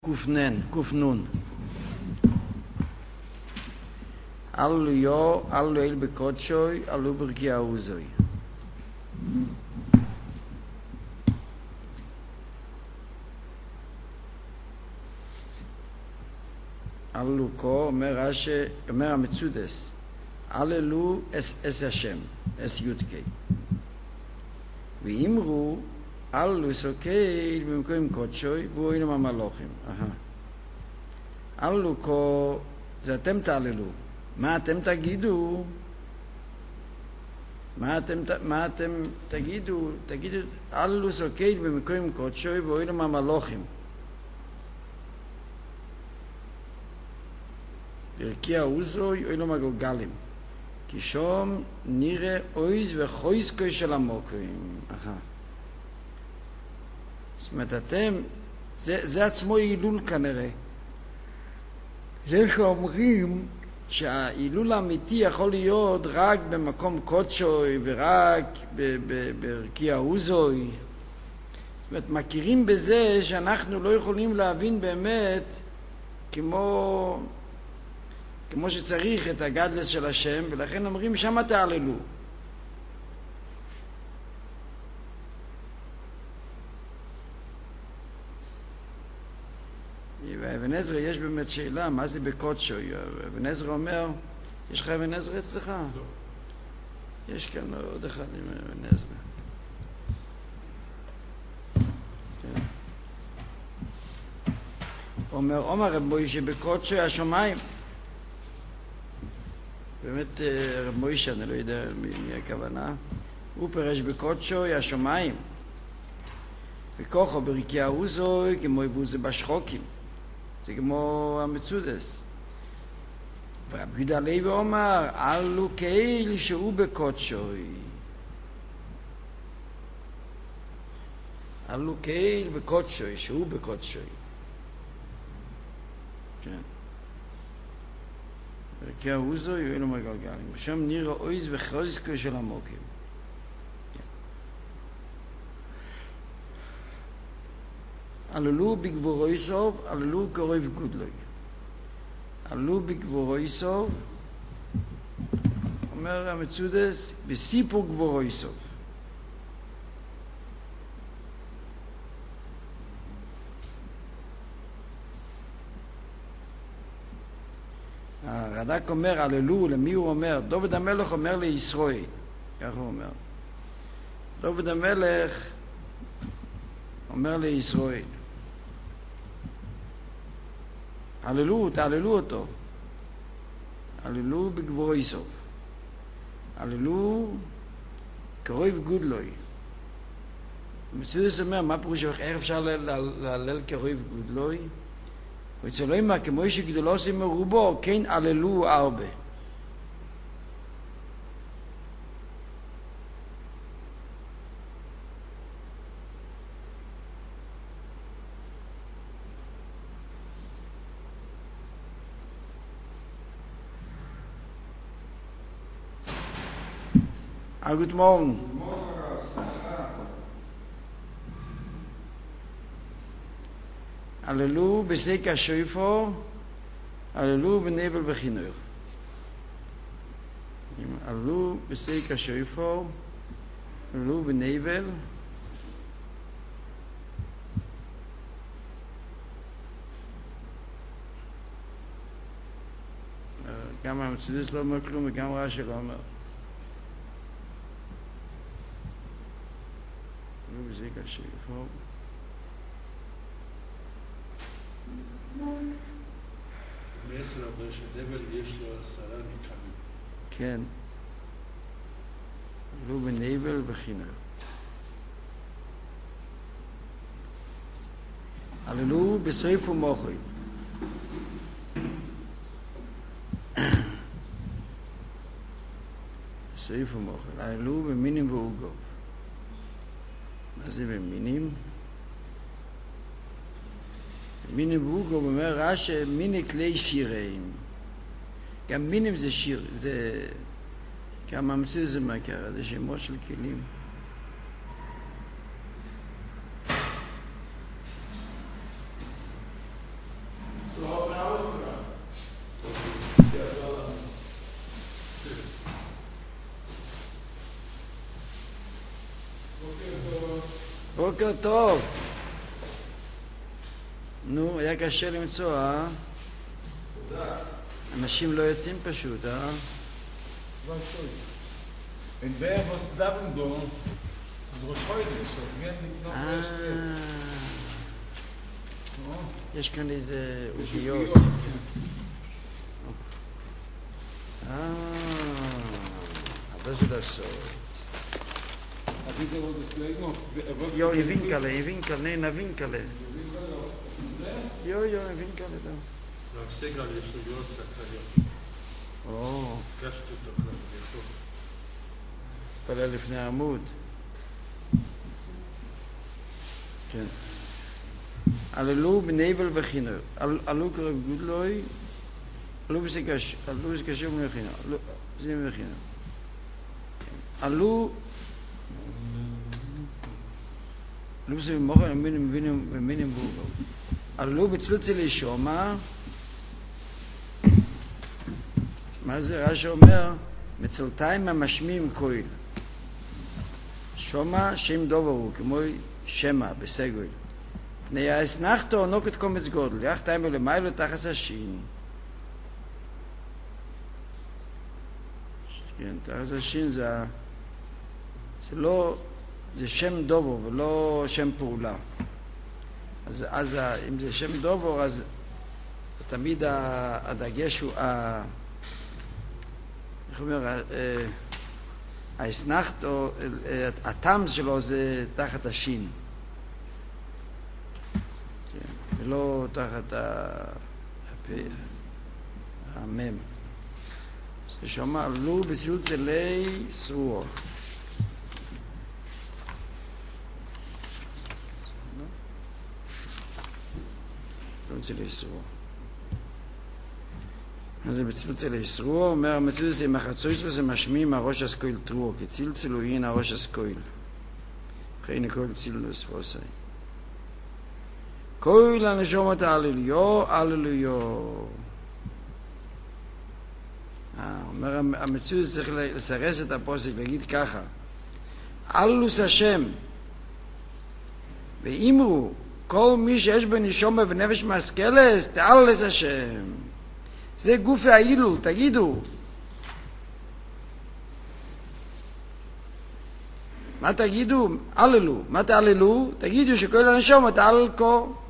קופנון. אלו יו, אלו אל בקודשוי, אלו ברקיע אוזוי. אלו כה, אומר המצודס, אללו אס השם, אס יודקי. ואמרו, אלו סוקי במקום קודשוי, והוא אינם המלוכים. אלו כה, זה אתם תעללו. מה אתם תגידו? מה אתם תגידו? תגידו, אלו סוקי במקום קודשוי, והוא אינם המלוכים. ברקיע אוזוי, אינם הגולגלים. כי שום נראה אויז וחויזקוי של המוקרים. זאת אומרת, אתם, זה עצמו הילול כנראה. זה שאומרים שההילול האמיתי יכול להיות רק במקום קודשוי ורק ברקיע אוזוי. זאת אומרת, מכירים בזה שאנחנו לא יכולים להבין באמת כמו שצריך את הגדלס של השם, ולכן אומרים שמה תעללו. ואבן עזרא יש באמת שאלה, מה זה בקודשוי? אבן עזרא אומר, יש לך אבן עזרא אצלך? לא. יש כאן עוד אחד עם אבן עזרא. אומר רב מוישה בקודשוי השמיים. באמת רב מוישה, אני לא יודע מי הכוונה. הוא פירש בקודשוי השמיים. וכוחו ברקיע אוזוי כמו יבוזה בשחוקים. זה כמו המצודס. ורב יהודה הלוי אומר, אלו כאל שהוא בקודשוי. אלו כאל בקודשוי, שהוא בקודשוי. כן. ברקיע אוזוי הוא אילו מגלגלים. שם נראה אויז וחוזקו של המוקים. אללו בגבורו יסוב, אללו קרוב גודלוי. אללו בגבורו יסוב, אומר המצודס, בסיפור גבורו יסוב. הרד"ק אומר, אללו, למי הוא אומר? דוד המלך אומר לישראל, כך הוא אומר. דוד המלך אומר לישראל, הללו, תעללו אותו. הללו בגבורו יסוב. הללו קרוב גודלוי. מצודס אומר, מה פירוש, איך אפשר להלל קרוב גודלוי? הוא יצא לא אמר, כמו שגדולו עושים מרובו, כן הללו הרבה. Guten Morgen. Guten Morgen, Raus. Allelu beseka shoifo, allelu benevel vechinur. Allelu beseka shoifo, allelu benevel. גם המצודס לא אומר כלום וגם רש"י לא אומר. זה קשה פה. בעשר אבל שדבל יש לו 10 נקבים. כן. לא בנבל וחינר. הללו בסעיף ומוחי. בסעיף ומוחי. הללו במינים ואוגוב. מה זה במינים? מינים ואוגו אומר רש"י מיני כלי שירים. גם מינים זה שיר, זה כמה מצוי זה מכר, זה שמות של כלים. בוקר טוב. נו, היה קשה למצוא, אה? תודה. אנשים לא יוצאים פשוט, אה? In der was daven do, es ist Rosh Chodesh, und gehen nicht noch erst jetzt. יש כאן איזה עוגיות. Aber so das so. Hat diese wohl das Legen noch? Jo, in Winkele, nee, na Winkele. Jo, in Winkele da. להפסיק על ישלוגיות סקריות. או, גשתי אותו כבר, ישוב. פלל לפני העמוד. כן. עללו בנבל וחינר. עלו קרב גודלוי, עלו בזה קשור בני חינר. זה בני חינר. עלו בזה במוחר, מבינים בורגו. עלו בצלצל ישומע. מה זה? רש"י אומר, מצלתיים המשמיעים כהל. שומע שם דובר הוא, כמו שמע בסגול. פני האסנחתו נוקת קומץ גודל, יחד תיים ולמיילו תחס השין. כן, תחס השין זה לא, זה שם דובר ולא שם פעולה. אז אם זה שם דובר, אז תמיד הדגש הוא, איך אומר, האסנחת, הטעם שלו זה תחת השין. ולא תחת המם. זה שאומר, לו בסילות צלי סרור. צלי סרור. אז זה בצלצל ישרו, אומר המצוי זה מחצוי שלו זה משמיעים הראש הסקויל טרור, כי צלצל הוא הנה הראש הסקויל. חייני כל צילוס פוסי. קויל הנשומת הלליו, אומר המצוי צריך לסרס את הפוסק, להגיד ככה, אללוס השם, ואמרו, כל מי שיש בו נשומה ונפש משכלס, תאללס השם. זה גוף ההילול, תגידו. מה תגידו? הללו. מה תהללו? תגידו שכל הנשום תהלל כה.